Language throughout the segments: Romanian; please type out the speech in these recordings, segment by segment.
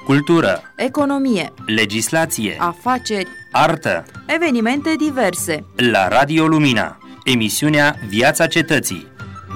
cultură, economie, legislație, afaceri, artă, evenimente diverse. la Radio Lumina, emisiunea Viața Cetății.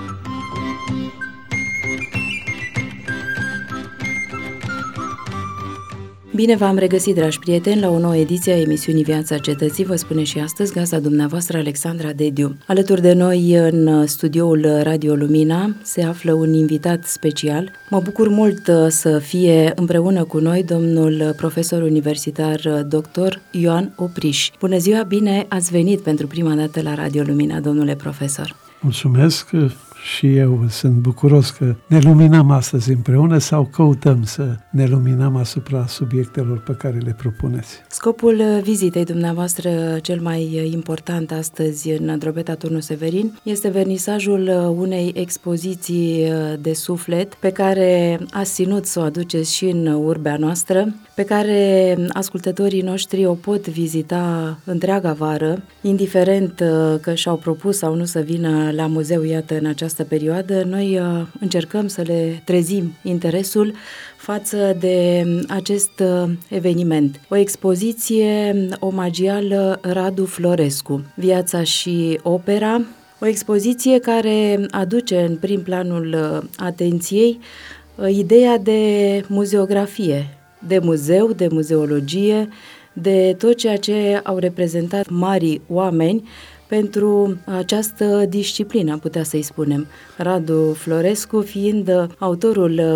Bine v-am regăsit, dragi prieteni, la o nouă ediție a emisiunii Viața Cetății, vă spune și astăzi gazda dumneavoastră Alexandra Dediu. Alături de noi în studioul Radio Lumina se află un invitat special. Mă bucur mult să fie împreună cu noi domnul profesor universitar dr. Ioan Opriș. Bună ziua, bine ați venit pentru prima dată la Radio Lumina, domnule profesor. Mulțumesc și eu sunt bucuros că ne luminăm astăzi împreună sau căutăm să ne luminăm asupra subiectelor pe care le propuneți. Scopul vizitei dumneavoastră cel mai important astăzi în Drobeta Turnu Severin este vernisajul unei expoziții de suflet pe care ați ținut să o aduceți și în urbea noastră, pe care ascultătorii noștri o pot vizita întreaga vară, indiferent că și-au propus sau nu să vină la muzeu, iată, în această perioadă. Noi încercăm să le trezim interesul față de acest eveniment. O expoziție omagială Radu Florescu, Viața și opera, o expoziție care aduce în prim planul atenției ideea de muzeografie, de muzeu, de muzeologie, de tot ceea ce au reprezentat marii oameni pentru această disciplină, am putea să-i spunem. Radu Florescu fiind autorul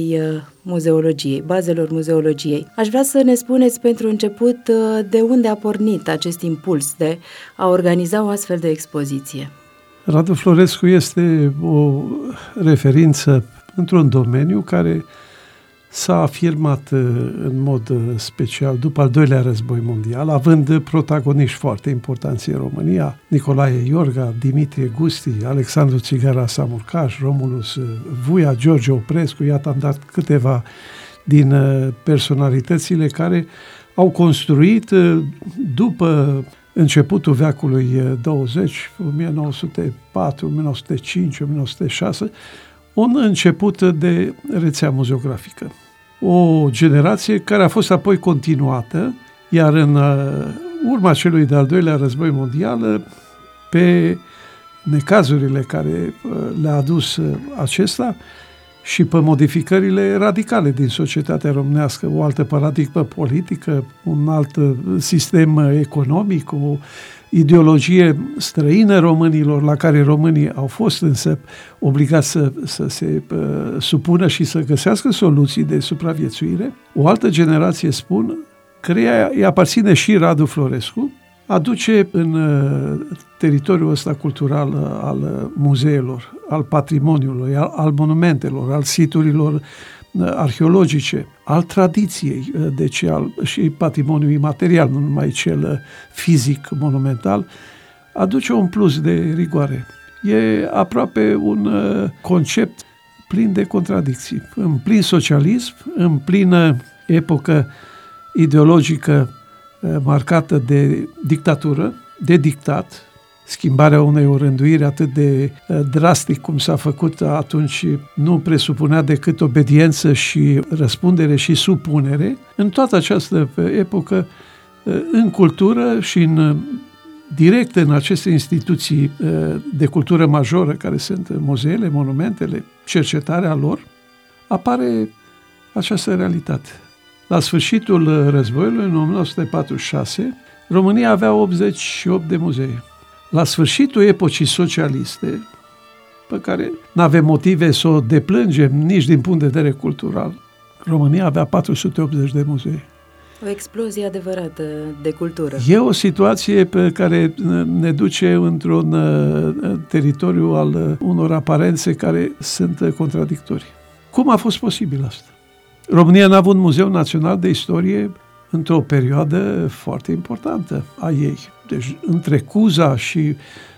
bazelor muzeologiei. Aș vrea să ne spuneți pentru început de unde a pornit acest impuls de a organiza o astfel de expoziție. Radu Florescu este o referință într-un domeniu care s-a afirmat în mod special după al doilea război mondial, având protagoniști foarte importanți în România: Nicolae Iorga, Dimitrie Gusti, Alexandru Țigara Samurcaș, Romulus Vuia, George Oprescu. Iată, am dat câteva din personalitățile care au construit după începutul veacului 20, 1904, 1905, 1906, un început de rețea muzeografică. O generație care a fost apoi continuată, iar în urma celui de-al doilea război mondial, pe necazurile care le-a adus acesta și pe modificările radicale din societatea românească, o altă paradigmă politică, un alt sistem economic, o ideologie străină românilor, la care românii au fost însă obligați să se supună și să găsească soluții de supraviețuire. O altă generație, spun, căreia îi aparține și Radu Florescu, aduce în teritoriul ăsta cultural al muzeelor, al patrimoniului, al monumentelor, al siturilor arheologice, al tradiției, deci și patrimoniul imaterial, nu numai cel fizic, monumental, aduce un plus de rigoare. E aproape un concept plin de contradicții. În plin socialism, în plină epocă ideologică marcată de dictatură, de dictat, schimbarea unei orânduiri atât de drastic cum s-a făcut atunci nu presupunea decât obediență și răspundere și supunere. În toată această epocă, în cultură și direct în aceste instituții de cultură majoră, care sunt muzeele, monumentele, cercetarea lor, apare această realitate. La sfârșitul războiului, în 1946, România avea 88 de muzee. La sfârșitul epocii socialiste, pe care nu avem motive să o deplângem nici din punct de vedere cultural, România avea 480 de muzee. O explozie adevărată de cultură. E o situație pe care ne duce într-un teritoriu al unor aparențe care sunt contradictorii. Cum a fost posibil asta? România n-a avut un muzeu național de istorie într-o perioadă foarte importantă a ei. Deci, între Cuza și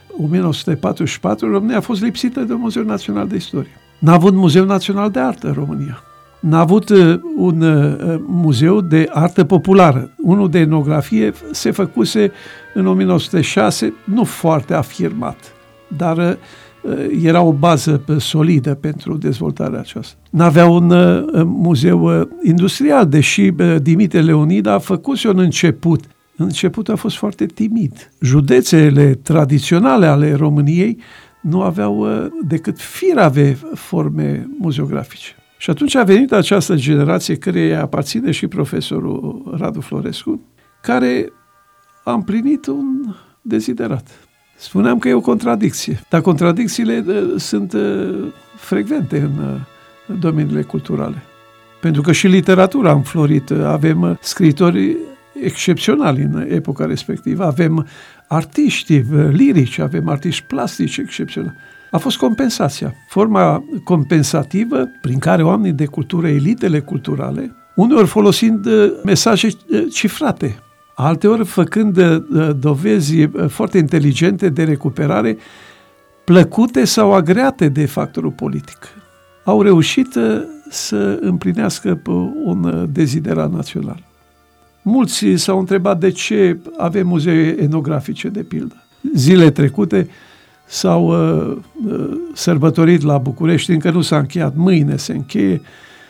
1944, România a fost lipsită de un muzeu național de istorie. N-a avut muzeu național de artă în România. N-a avut un muzeu de artă populară. Unul de etnografie se făcuse în 1906, nu foarte afirmat, dar era o bază solidă pentru dezvoltarea aceasta. N-avea un muzeu industrial, deși Dimitrie Leonid a făcut un început. Începutul a fost foarte timid. Județele tradiționale ale României nu aveau decât firave forme muzeografice. Și atunci a venit această generație căreia aparține și profesorul Radu Florescu, care a împlinit un deziderat. Spuneam că e o contradicție, dar contradicțiile sunt frecvente în domeniile culturale. Pentru că și literatura a înflorit, avem scriitori excepționali în epoca respectivă, avem artiști lirici, avem artiști plastici excepționali. A fost compensația, forma compensativă prin care oamenii de cultură, elitele culturale, uneori folosind mesaje cifrate, alteori făcând dovezi foarte inteligente de recuperare, plăcute sau agreate de factorul politic, au reușit să împlinească un deziderat național. Mulți s-au întrebat de ce avem muzee etnografice, de pildă. Zile trecute s-au sărbătorit la București, încă nu s-a încheiat, mâine se încheie,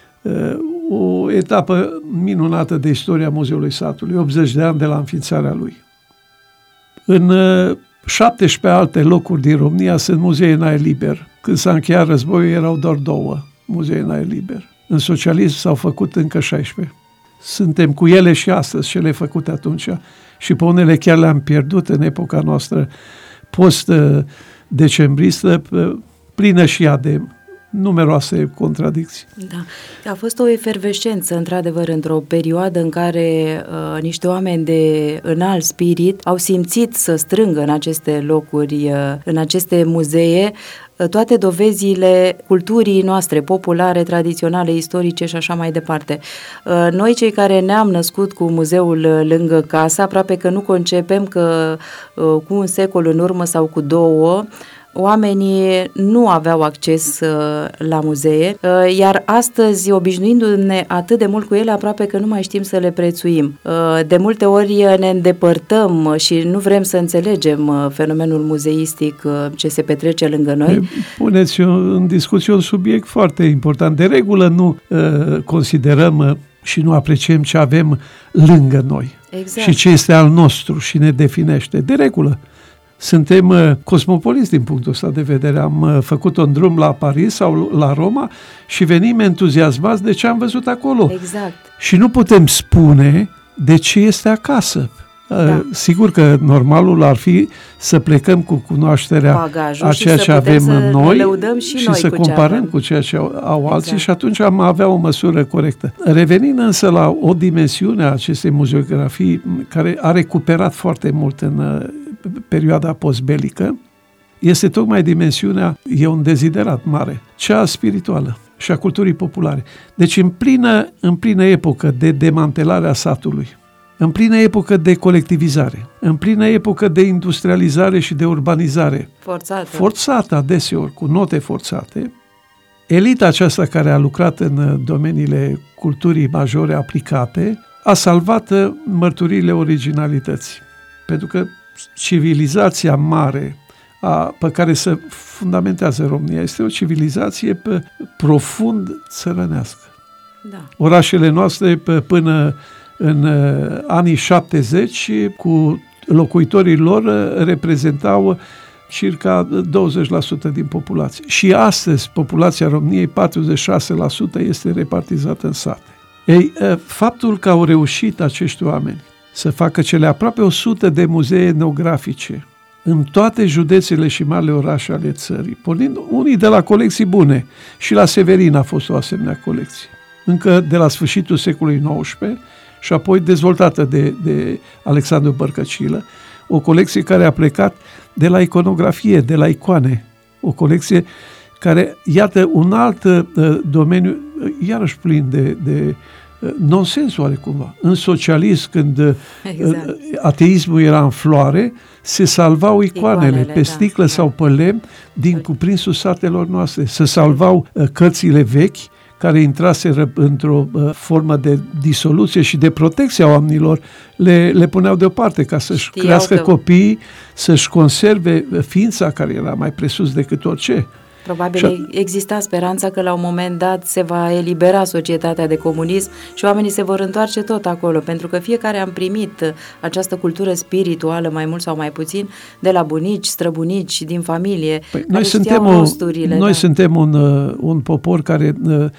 o etapă minunată de istoria Muzeului Satului, 80 de ani de la înființarea lui. În 17 alte locuri din România sunt muzee în aer liber. Când s-a încheiat războiul erau doar 2 muzee în aer liber. În socialism s-au făcut încă 16. Suntem cu ele și astăzi, cele făcute atunci, și pe unele chiar le-am pierdut în epoca noastră post-decembristă, plină și ea de numeroase contradicții. Da. A fost o efervescență, într-adevăr, într-o perioadă în care niște oameni de înalt spirit au simțit să strângă în aceste locuri, în aceste muzee, toate dovezile culturii noastre, populare, tradiționale, istorice și așa mai departe. Noi, cei care ne-am născut cu muzeul lângă casă, aproape că nu concepem că cu un secol în urmă sau cu 2, oamenii nu aveau acces la muzee, iar astăzi, obișnuindu-ne atât de mult cu ele, aproape că nu mai știm să le prețuim. De multe ori ne îndepărtăm și nu vrem să înțelegem fenomenul muzeistic ce se petrece lângă noi. Puneți în discuție un subiect foarte important. De regulă nu considerăm și nu apreciem ce avem lângă noi. Exact. Și ce este al nostru și ne definește. De regulă. Suntem cosmopoliți din punctul ăsta de vedere. Am făcut un drum la Paris sau la Roma și venim entuziasmați de ce am văzut acolo. Exact. Și nu putem spune de ce este acasă. Da. Sigur că normalul ar fi să plecăm cu cunoașterea bagajul a ceea ce avem noi și noi să comparăm cu ceea ce au alții și atunci am avea o măsură corectă. Revenind însă la o dimensiune a acestei muzeografii care a recuperat foarte mult în perioada postbelică, este tocmai dimensiunea, e un deziderat mare, cea spirituală și a culturii populare. Deci în plină epocă de demantelare a satului, în plină epocă de colectivizare, în plină epocă de industrializare și de urbanizare, forțată adeseori, cu note forțate, elita aceasta care a lucrat în domeniile culturii majore aplicate a salvat mărturiile originalității. Pentru că civilizația mare pe care se fundamentează România este o civilizație profund țărănească. Da. Orașele noastre până în anii 70 cu locuitorii lor reprezentau circa 20% din populație. Și astăzi populația României, 46%, este repartizată în sate. Ei, faptul că au reușit acești oameni să facă cele aproape 100 de muzee etnografice în toate județele și marile orașe ale țării, pornind unii de la colecții bune, și la Severin a fost o asemenea colecție, încă de la sfârșitul secolului XIX și apoi dezvoltată de Alexandru Bărcăcilă, o colecție care a plecat de la iconografie, de la icoane, o colecție care, iată, un alt domeniu, iarăși plin de nonsens oarecumva. În socialism, când ateismul era în floare, se salvau icoanele pe sticlă sau pe lemn din cuprinsul satelor noastre. Se salvau cărțile vechi care intraseră într-o formă de disoluție și de protecție a oamenilor, le puneau deoparte ca să-și crească copiii, să-și conserve ființa care era mai presus decât orice. Probabil exista speranța că la un moment dat se va elibera societatea de comunism și oamenii se vor întoarce tot acolo, pentru că fiecare am primit această cultură spirituală, mai mult sau mai puțin, de la bunici, străbunici, din familie. Păi, noi suntem un popor care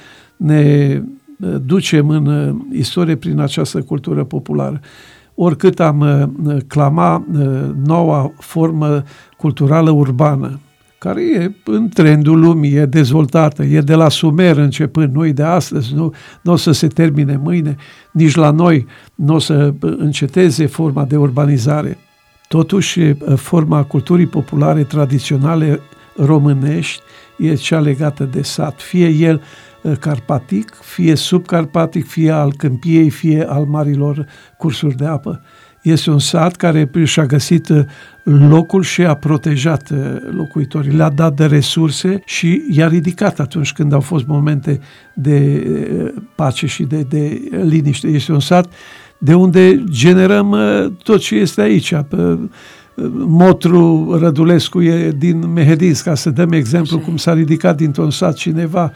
ne ducem în istorie prin această cultură populară. Oricât am clama noua formă culturală urbană, care e în trendul lumii, e dezvoltată, e de la Sumer începând, nu e de astăzi, nu o să se termine mâine, nici la noi nu o să înceteze forma de urbanizare. Totuși, forma culturii populare tradiționale românești e cea legată de sat, fie el carpatic, fie subcarpatic, fie al câmpiei, fie al marilor cursuri de apă. Este un sat care și-a găsit locul și a protejat locuitorii, le-a dat de resurse și i-a ridicat atunci când au fost momente de pace și de liniște. Este un sat de unde generăm tot ce este aici. Motru Rădulescu e din Mehedinsk, ca să dăm exemplu cum s-a ridicat dintr-un sat cineva.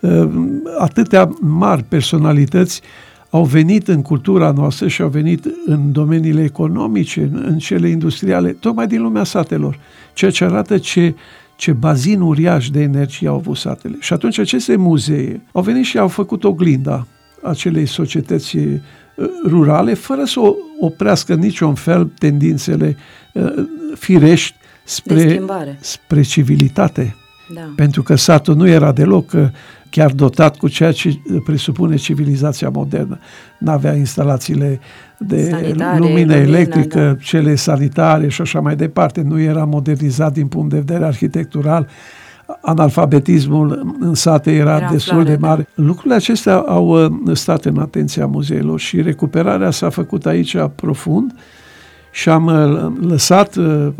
Atâtea mari personalități au venit în cultura noastră și au venit în domeniile economice, în cele industriale, tocmai din lumea satelor, ceea ce arată ce bazin uriaș de energie au avut satele. Și atunci aceste muzee au venit și au făcut oglinda acelei societăți rurale, fără să oprească niciun fel tendințele firești spre civilitate. Da. Pentru că satul nu era deloc chiar dotat cu ceea ce presupune civilizația modernă. N-avea instalațiile de lumină electrică, da, cele sanitare și așa mai departe. Nu era modernizat din punct de vedere arhitectural. Analfabetismul în sate era destul de mare. Da. Lucrurile acestea au stat în atenția muzeelor și recuperarea s-a făcut aici profund și am lăsat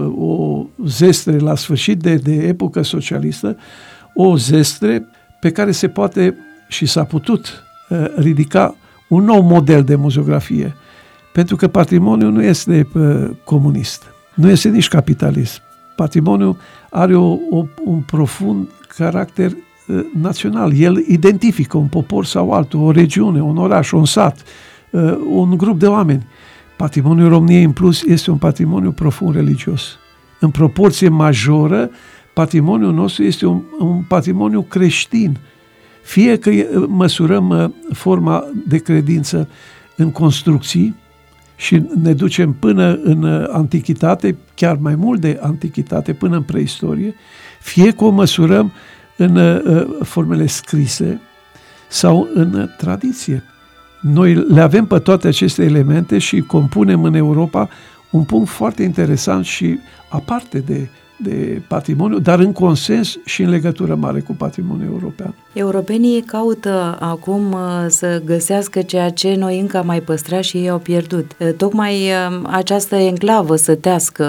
o zestre la sfârșit de epocă socialistă, o zestre pe care se poate și s-a putut ridica un nou model de muzeografie. Pentru că patrimoniul nu este comunist, nu este nici capitalist. Patrimoniul are un profund caracter național. El identifică un popor sau altul, o regiune, un oraș, un sat, un grup de oameni. Patrimoniul României, în plus, este un patrimoniu profund religios. În proporție majoră, patrimoniul nostru este un patrimoniu creștin. Fie că măsurăm forma de credință în construcții și ne ducem până în antichitate, chiar mai mult de antichitate, până în preistorie, fie că o măsurăm în formele scrise sau în tradiție. Noi le avem pe toate aceste elemente și compunem în Europa un punct foarte interesant și aparte de patrimoniu, dar în consens și în legătură mare cu patrimoniul european. Europenii caută acum să găsească ceea ce noi încă am mai păstrat și ei au pierdut. Tocmai această enclavă sătească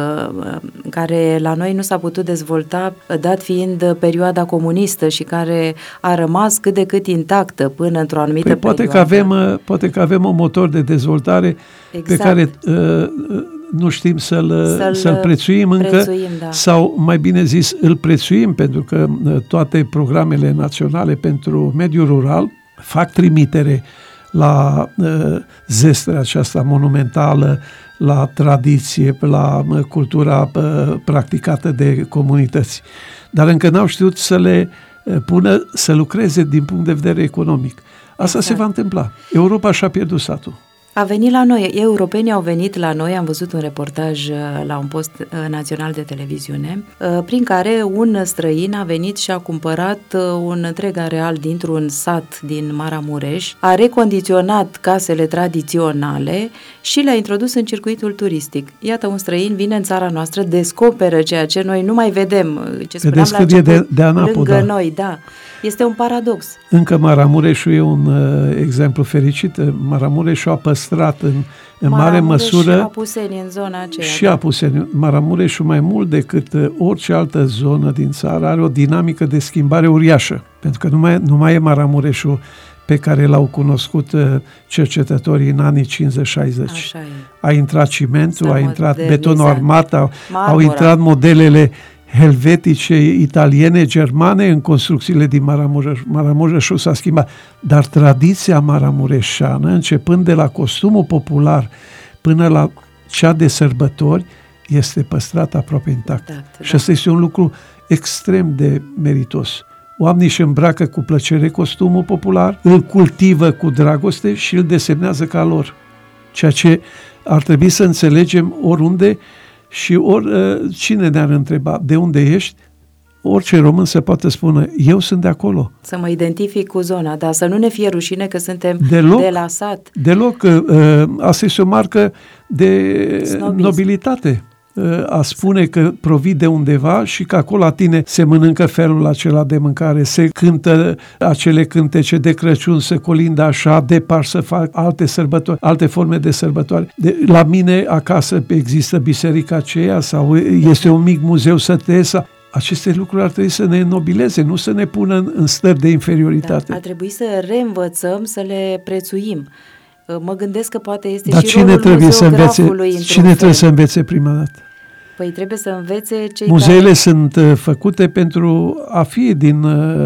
care la noi nu s-a putut dezvolta, dat fiind perioada comunistă și care a rămas cât de cât intactă până într-o anumită perioadă. Poate că avem un motor de dezvoltare pe care nu știm să-l prețuim încă, da. Sau mai bine zis, îl prețuim pentru că toate programele naționale pentru mediul rural fac trimitere la zestrea aceasta monumentală, la tradiție, la cultura practicată de comunități. Dar încă n-au știut să le pună, să lucreze din punct de vedere economic. Asta se va întâmpla. Europa și-a pierdut satul. A venit la noi, europenii au venit la noi, am văzut un reportaj la un post național de televiziune, prin care un străin a venit și a cumpărat un întreg areal dintr-un sat din Maramureș, a recondiționat casele tradiționale și le-a introdus în circuitul turistic. Iată, un străin vine în țara noastră, descoperă ceea ce noi nu mai vedem, ce spuneam la început, de Anapo, lângă noi, da. Este un paradox. Încă Maramureșul e un exemplu fericit. Maramureșul a păstrat păstrat în mare măsură. Și Apuseni în zona aceea. Și Apuseni. Maramureșul mai mult decât orice altă zonă din țară are o dinamică de schimbare uriașă. Pentru că nu mai e Maramureșul pe care l-au cunoscut cercetătorii în anii 50-60. A intrat cimentul, a intrat betonul armat, au intrat modelele helvetice, italiene, germane în construcțiile din Maramureș. Maramureșul s-a schimbat. Dar tradiția maramureșeană, începând de la costumul popular până la cea de sărbători, este păstrată aproape intactă. Și asta este un lucru extrem de meritos. Oamenii își îmbracă cu plăcere costumul popular, îl cultivă cu dragoste și îl desemnează ca lor. Ceea ce ar trebui să înțelegem oriunde și cine ne-ar întreba de unde ești, orice român se poate spune, eu sunt de acolo. Să mă identific cu zona, dar să nu ne fie rușine că suntem de la sat. Deloc. Asta este o marcă de snobism. Nobilitate. A spune că provii de undeva și că acolo la tine se mănâncă felul acela de mâncare, se cântă acele cântece de Crăciun, se colindă așa, de Paști, să fac alte sărbători, alte forme de sărbătoare. La mine acasă există biserica aceea sau este un mic muzeu sătesc. Aceste lucruri ar trebui să ne înnobileze, nu să ne pună în stări de inferioritate. Da, ar trebui să reînvățăm, să le prețuim. Mă gândesc că poate este dar și rolul muzeografului. Cine trebuie să învețe prima dată? Păi trebuie să învețe cei Muzeele care sunt făcute pentru a fi din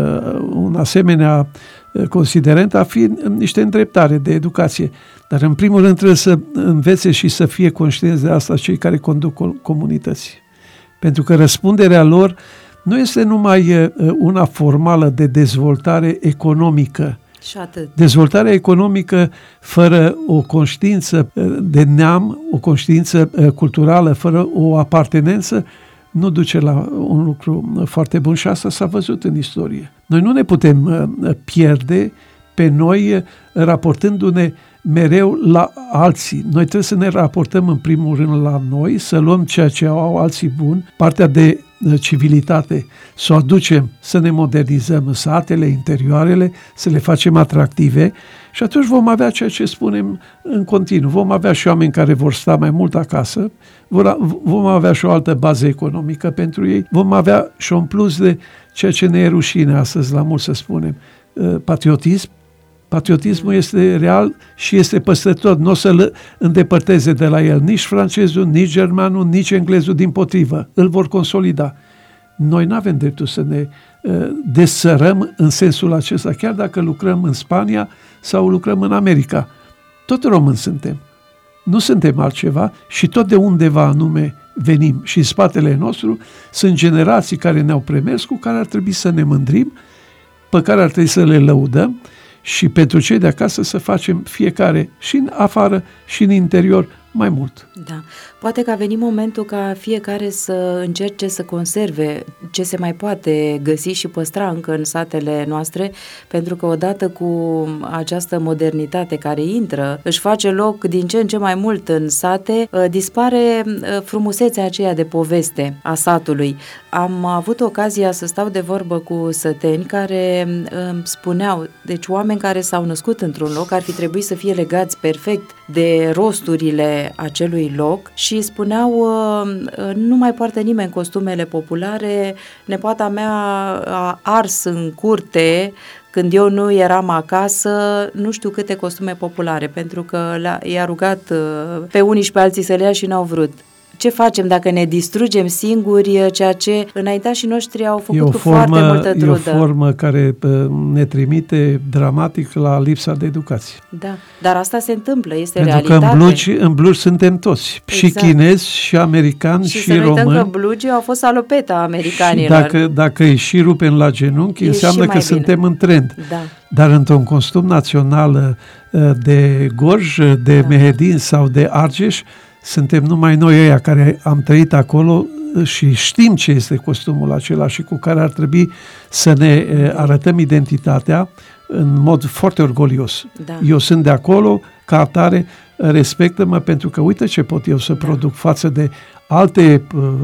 un asemenea considerent, a fi niște îndreptare de educație. Dar în primul rând trebuie să învețe și să fie conștienți de asta cei care conduc comunități. Pentru că răspunderea lor nu este numai una formală de dezvoltare economică. Și atât. Dezvoltarea economică fără o conștiință de neam, o conștiință culturală, fără o apartenență, nu duce la un lucru foarte bun și asta s-a văzut în istorie. Noi nu ne putem pierde pe noi raportându-ne mereu la alții. Noi trebuie să ne raportăm în primul rând la noi, să luăm ceea ce au alții buni, partea de civilitate, să o aducem, să ne modernizăm satele, interioarele, să le facem atractive și atunci vom avea ceea ce spunem în continuu. Vom avea și oameni care vor sta mai mult acasă, vom avea și o altă bază economică pentru ei, vom avea și un plus de ceea ce ne e rușine astăzi la mult să spunem, patriotism. Patriotismul este real și este păstrător, nu o să-l îndepărteze de la el nici francezul, nici germanul, nici englezul, dimpotrivă. Îl vor consolida. Noi nu avem dreptul să ne desărăm în sensul acesta, chiar dacă lucrăm în Spania sau lucrăm în America. Tot români suntem. Nu suntem altceva și tot de undeva anume venim. Și în spatele nostru sunt generații care ne-au premers, cu care ar trebui să ne mândrim, pe care ar trebui să le lăudăm, și pentru cei de acasă să facem fiecare și în afară și în interior mai mult. Da. Poate că a venit momentul ca fiecare să încerce să conserve ce se mai poate găsi și păstra încă în satele noastre, pentru că odată cu această modernitate care intră, își face loc din ce în ce mai mult în sate, dispare frumusețea aceea de poveste a satului. Am avut ocazia să stau de vorbă cu săteni care îmi spuneau, deci oameni care s-au născut într-un loc ar fi trebuit să fie legați perfect de rosturile acelui loc și spuneau, nu mai poartă nimeni costumele populare, nepoata mea a ars în curte când eu nu eram acasă, nu știu câte costume populare, pentru că i-a rugat pe unii și pe alții să le ia și n-au vrut. Ce facem dacă ne distrugem singuri ceea ce înaintașii noștri au făcut cu foarte multă trudă? E o formă care ne trimite dramatic la lipsa de educație. Da, dar asta se întâmplă, este pentru realitate. Pentru că în blugi suntem toți, exact. Și chinezi, și americani, și români. Și să nu uităm că blugii au fost salopeta americanilor. Și dacă îi și rupem la genunchi, înseamnă că suntem în trend. Da. Dar într-un costum național de Gorj, de Mehedin sau de Argeș, suntem numai noi ăia care am trăit acolo și știm ce este costumul acela și cu care ar trebui să ne arătăm identitatea în mod foarte orgolios. Da. Eu sunt de acolo, ca atare, respectă-mă pentru că uite ce pot eu să produc față de alte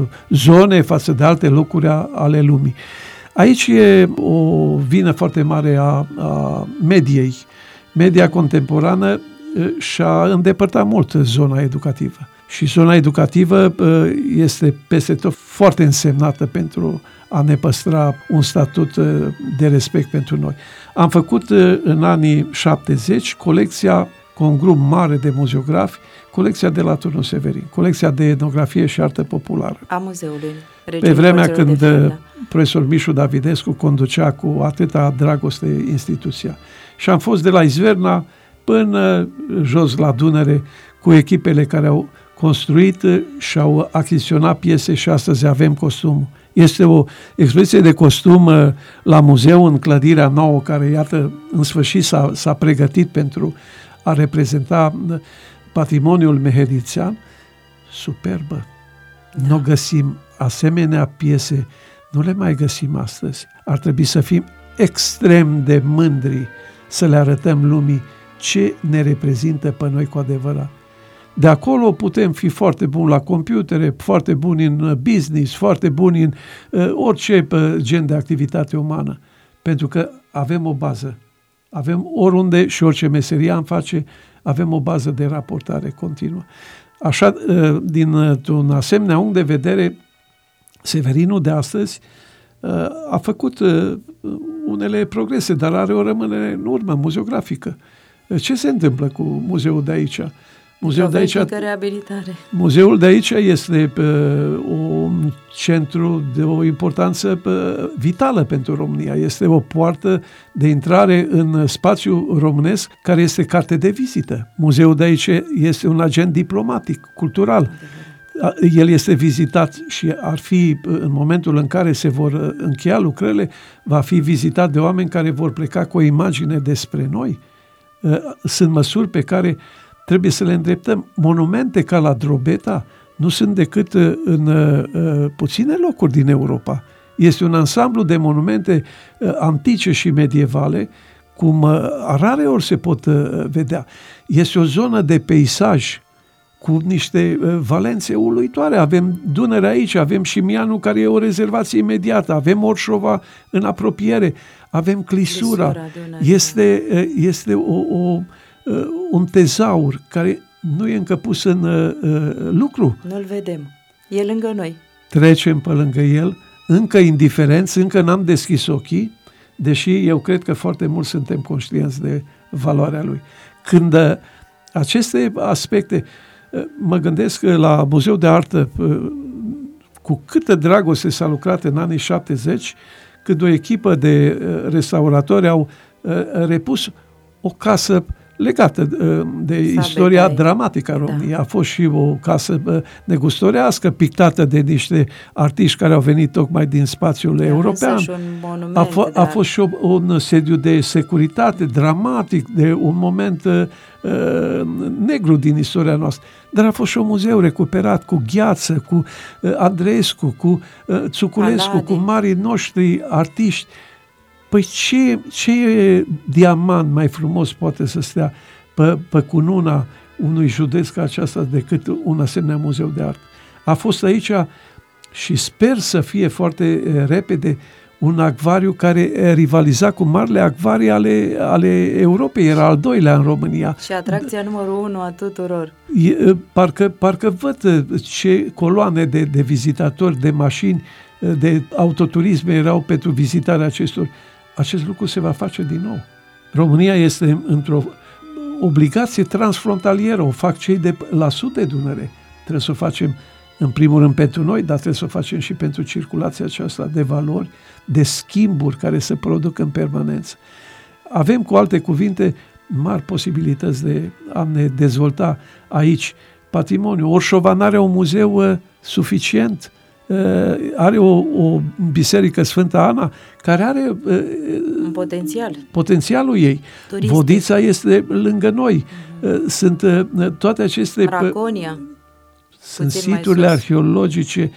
zone, față de alte locuri ale lumii. Aici e o vină foarte mare a mediei. Media contemporană și-a îndepărtat mult zona educativă. Și zona educativă este peste tot foarte însemnată pentru a ne păstra un statut de respect pentru noi. Am făcut în anii 70 colecția cu un grup mare de muzeografi, colecția de la Turnul Severin, colecția de etnografie și artă populară. A muzeului. Pe vremea când profesor Mișu Davidescu conducea cu atâta dragoste instituția. Și am fost de la Izverna până jos la Dunăre cu echipele care au construit și au achiziționat piese și astăzi avem costumul. Este o expoziție de costum la muzeu în clădirea nouă care, iată, în sfârșit s-a pregătit pentru a reprezenta patrimoniul mehedițean. Superbă! Da. Nu găsim asemenea piese, nu le mai găsim astăzi. Ar trebui să fim extrem de mândri să le arătăm lumii ce ne reprezintă pe noi cu adevărat. De acolo putem fi foarte buni la computere, foarte buni în business, foarte buni în orice gen de activitate umană. Pentru că avem o bază. Avem oriunde și orice meserie am face, avem o bază de raportare continuă. Așa, dintr-un asemenea unghi de vedere, Severinul de astăzi a făcut unele progrese, dar are o rămânere în urmă muzeografică. Ce se întâmplă cu muzeul de aici? Muzeul de aici este un centru de o importanță vitală pentru România. Este o poartă de intrare în spațiul românesc care este carte de vizită. Muzeul de aici este un agent diplomatic, cultural. El este vizitat și ar fi, în momentul în care se vor încheia lucrările, va fi vizitat de oameni care vor pleca cu o imagine despre noi. Sunt măsuri pe care trebuie să le îndreptăm. Monumente ca la Drobeta nu sunt decât în puține locuri din Europa. Este un ansamblu de monumente antice și medievale, cum rare ori se pot vedea. Este o zonă de peisaj cu niște valențe uluitoare. Avem Dunăre aici, avem Șimianul, care e o rezervație imediată, avem Orșova în apropiere, avem Clisura. Este un tezaur care nu e încă pus în lucru. Nu-l vedem. E lângă noi. Trecem pe lângă el, încă indiferenți, încă n-am deschis ochii, deși eu cred că foarte mult suntem conștienți de valoarea lui. Când aceste aspecte, mă gândesc la Muzeul de Artă, cu câtă dragoste s-a lucrat în anii 70, când o echipă de restauratori au repus o casă legată de istoria dramatică a României. A fost și o casă negustorească, pictată de niște artiști care au venit tocmai din spațiul european. A fost și un sediu de securitate dramatic, de un moment negru din istoria noastră. Dar a fost și un muzeu recuperat cu Gheață, cu Andreescu, cu Țuculescu, cu marii noștri artiști. Păi ce diamant mai frumos poate să stea pe cununa unui județ ca aceasta decât un asemenea muzeu de artă? A fost aici și sper să fie foarte repede un acvariu care rivaliza cu marile acvarii ale Europei. Era al doilea în România. Și atracția numărul 1 a tuturor. Parcă văd ce coloane de vizitatori, de mașini, de autoturisme erau pentru vizitarea acestor. Acest lucru se va face din nou. România este într-o obligație transfrontalieră. O fac cei de la sud de Dunăre. Trebuie să o facem în primul rând pentru noi, dar trebuie să o facem și pentru circulația aceasta de valori, de schimburi care se produc în permanență. Avem, cu alte cuvinte, mari posibilități de a ne dezvolta aici patrimoniul. Orșova n-are un muzeu suficient. Are o biserică Sfânta Ana care are un potențialul ei. Turistic. Vodița este lângă noi. Sunt toate aceste Raconia. Sunt siturile arheologice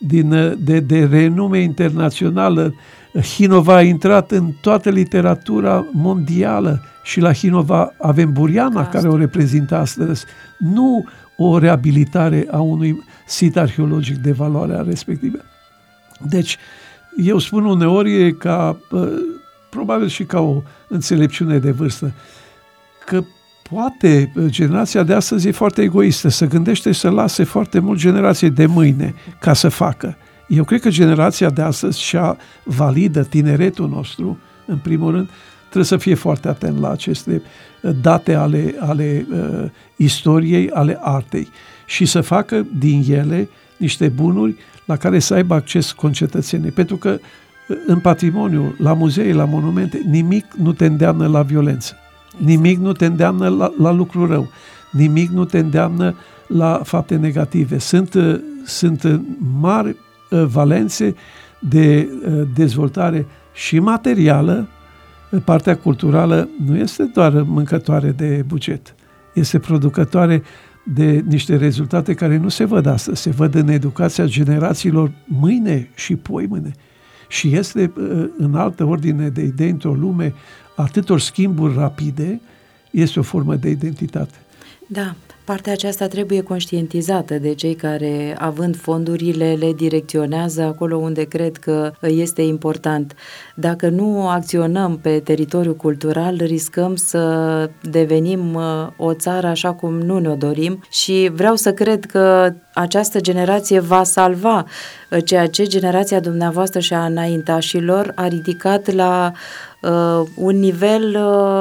de renume internațională. Hinova a intrat în toată literatura mondială și la Hinova avem Buriana care o reprezintă astăzi. Nu o reabilitare a unui sit arheologic de valoare respectivă. Deci, eu spun uneori probabil și ca o înțelepciune de vârstă, că Poate generația de astăzi e foarte egoistă, se gândește să lase foarte mult generației de mâine ca să facă. Eu cred că generația de astăzi și-a validă tineretul nostru, în primul rând, trebuie să fie foarte atent la aceste date ale istoriei, ale artei și să facă din ele niște bunuri la care să aibă acces concetățenii. Pentru că în patrimoniu, la muzee, la monumente, nimic nu te îndeamnă la violență. Nimic nu te îndeamnă la lucru rău. Nimic nu te îndeamnă la fapte negative. Sunt mari valențe de dezvoltare și materială. Partea culturală nu este doar mâncătoare de buget. Este producătoare de niște rezultate care nu se văd astăzi. Se văd în educația generațiilor mâine și poimâine. Și este în altă ordine de idei într-o lume atâtor schimburi rapide, este o formă de identitate. Da, partea aceasta trebuie conștientizată de cei care, având fondurile, le direcționează acolo unde cred că este important. Dacă nu acționăm pe teritoriul cultural, riscăm să devenim o țară așa cum nu ne-o dorim și vreau să cred că această generație va salva ceea ce generația dumneavoastră și a înaintașilor a ridicat la un nivel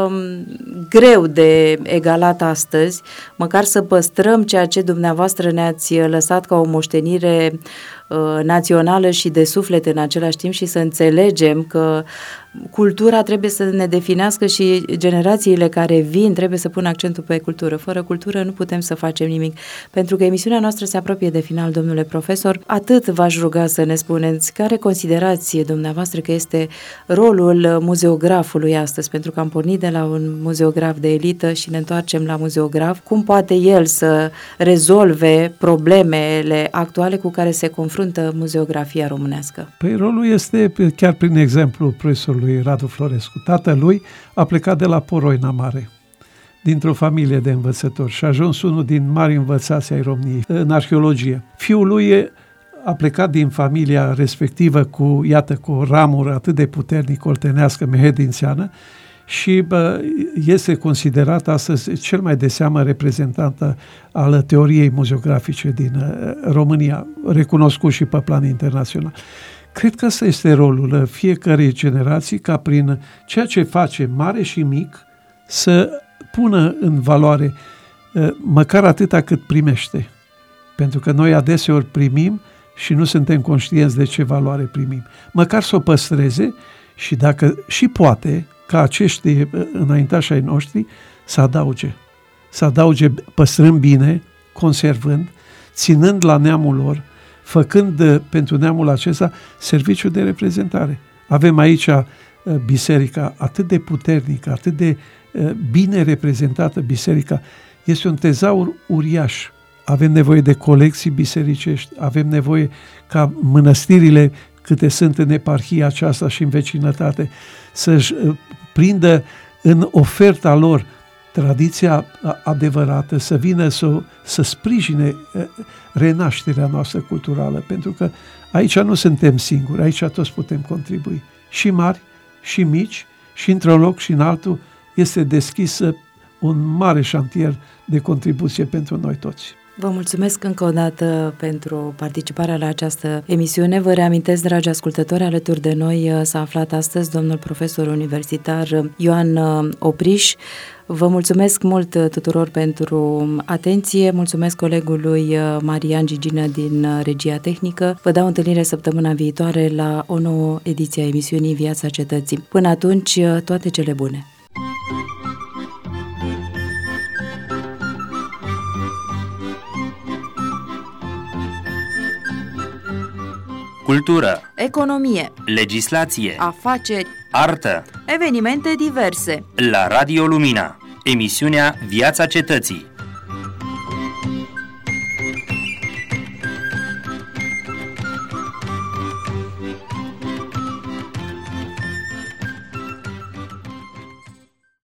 greu de egalat astăzi, măcar să păstrăm ceea ce dumneavoastră ne-ați lăsat ca o moștenire națională și de suflet în același timp și să înțelegem că cultura trebuie să ne definească și generațiile care vin trebuie să pună accentul pe cultură. Fără cultură nu putem să facem nimic. Pentru că emisiunea noastră se apropie de final, domnule profesor, atât v-aș ruga să ne spuneți care considerați dumneavoastră că este rolul muzeografului astăzi, pentru că am pornit de la un muzeograf de elită și ne întoarcem la muzeograf. Cum poate el să rezolve problemele actuale cu care se confruntă muzeografia românească? Păi rolul este chiar prin exemplu profesorului Radu Florescu. Tatălui a plecat de la Poroina Mare, dintr-o familie de învățători și a ajuns unul din mari învățați ai României în arheologie. Fiul lui a plecat din familia respectivă cu o ramură atât de puternic oltenească, mehedințeană, și este considerat astăzi cel mai de seamă reprezentant al teoriei muzeografice din România, recunoscut și pe plan internațional. Cred că ăsta este rolul fiecărei generații, ca prin ceea ce face mare și mic să pună în valoare măcar atâta cât primește. Pentru că noi adeseori primim și nu suntem conștienți de ce valoare primim. Măcar să o păstreze și dacă și poate, ca acești înaintași ai noștri, să adauge păstrând bine, conservând, ținând la neamul lor, făcând pentru neamul acesta serviciu de reprezentare. Avem aici biserica atât de puternică, atât de bine reprezentată biserica. Este un tezaur uriaș. Avem nevoie de colecții bisericești, avem nevoie ca mănăstirile câte sunt în eparhia aceasta și în vecinătate să-și prindă în oferta lor tradiția adevărată, să vină să sprijine renașterea noastră culturală, pentru că aici nu suntem singuri, aici toți putem contribui. Și mari, și mici, și într-un loc și în altul este deschis un mare șantier de contribuție pentru noi toți. Vă mulțumesc încă o dată pentru participarea la această emisiune. Vă reamintesc, dragi ascultători, alături de noi s-a aflat astăzi domnul profesor universitar Ioan Opriș. Vă mulțumesc mult tuturor pentru atenție, mulțumesc colegului Marian Gigină din Regia Tehnică. Vă dau întâlnire săptămâna viitoare la o nouă ediție a emisiunii Viața Cetății. Până atunci, toate cele bune! Cultură, Economie, legislație, afaceri, artă. evenimente diverse. La Radio Lumina, emisiunea Viața Cetății.